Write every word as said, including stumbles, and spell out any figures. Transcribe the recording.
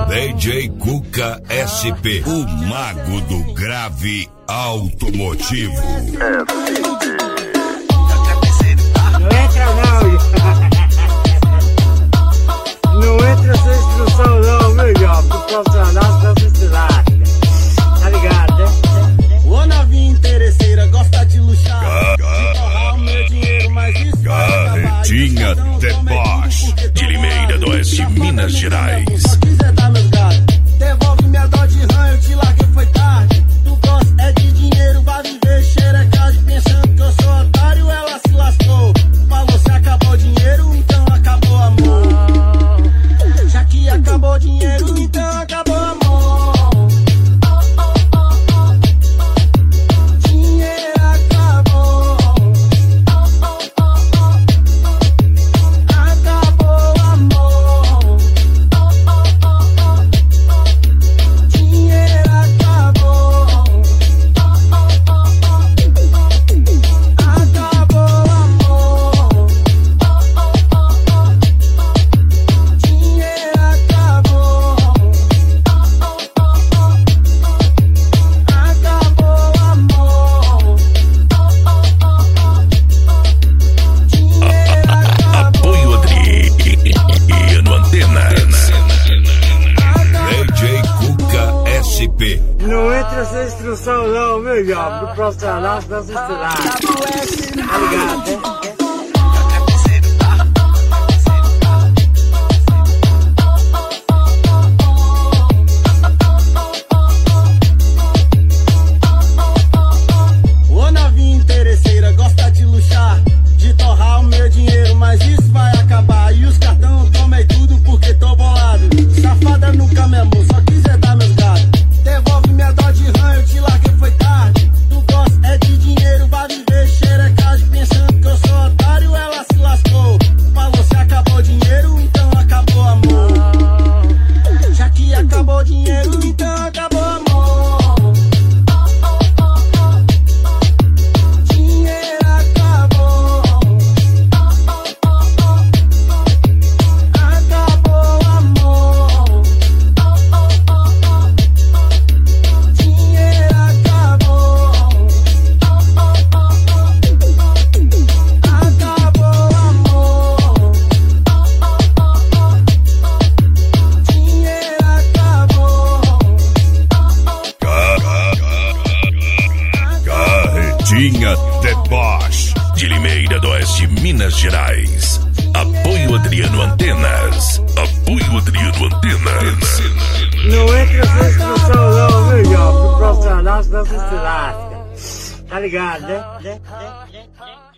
D J Cuca S P, o mago do grave automotivo. Não entra não, não entra sem instrução não, meu jovem, do profissional não se lasca, tá ligado, né? Ô novinha interesseira, gosta de luxar, de torrar o meu dinheiro, mas isso Carretinha The Boss, de Limeira do Oeste, Minas Gerais. Só quiser dar meus gatos, devolve minha dó de ranho, te larguei foi tarde. Tu gosta é de dinheiro, vai viver xerecagem, pensando que eu sou otário, ela se lascou. Falou se acabou o dinheiro, então acabou o amor. Já que acabou o dinheiro, então acabou o amor. Não entra sem instrução não, meu jovem, do profissional não se lasca, tá ligado, né? Ô novinha interesseira, gosta de luxar, de torrar o meu dinheiro, mas isso vai acabar. E os cartão eu tomei tudo porque tô bolado. Safada nunca me amou, só quiser dar meus gatos. Devolve minha dó de ranho, te larguei foi tarde. Tu gosta é de dinheiro, vai viver xerecagem, pensando que eu sou otário, ela se lascou. Falou se acabou o dinheiro, então acabou o amor. Já que acabou o dinheiro, então acabou o amor. Dinheiro acabou. Acabou o amor. Dinheiro acabou. Acabou o amor. Dinheiro acabou. Carretinha The Boss, de Limeira do Oeste, Minas Gerais. Apoio Adriano Antenas. Apoio Adriano Antenas. Não entra sem instrução não, meu jovem, do profissional não se lasca, tá ligado, né?